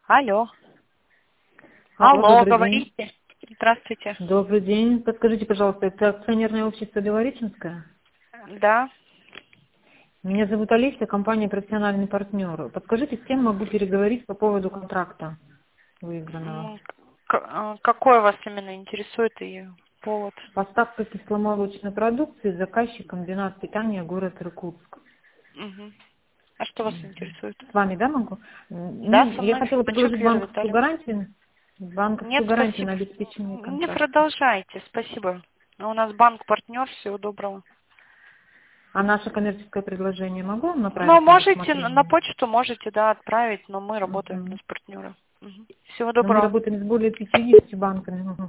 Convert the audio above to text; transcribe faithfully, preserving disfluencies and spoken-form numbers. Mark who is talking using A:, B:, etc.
A: Алло.
B: Алло,
A: Алло,
B: добрый день.
A: говорите. Здравствуйте.
B: Добрый день. Подскажите, пожалуйста, это акционерное общество Белореченское?
A: Да.
B: Меня зовут Олеся, компания «Профессиональный партнер». Подскажите, с кем могу переговорить по поводу контракта выигранного?
A: М, к- э, Какой вас именно интересует и повод?
B: Поставка кисломолочной продукции, заказчик комбинат питания, город Иркутск.
A: Мгм. А что вас интересует?
B: С вами, да, могу?
A: Да,
B: Ну,
A: со
B: я
A: мной
B: хотела
A: Шпачук
B: предложить
A: Вера
B: банковскую
A: Витальевна.
B: гарантию, банковскую
A: Нет,
B: гарантию на
A: спасибо.
B: обеспечение
A: Не
B: контракта.
A: продолжайте, спасибо. У нас банк-партнер, всего доброго.
B: А наше коммерческое предложение могу вам
A: Ну,
B: направить на
A: можете на на
B: рассмотрение?
A: почту, можете, да, отправить, но мы работаем именно
B: Мгм.
A: с партнером. Мгм. Всего
B: Но мы
A: доброго.
B: работаем с более пятьюдесятью банками.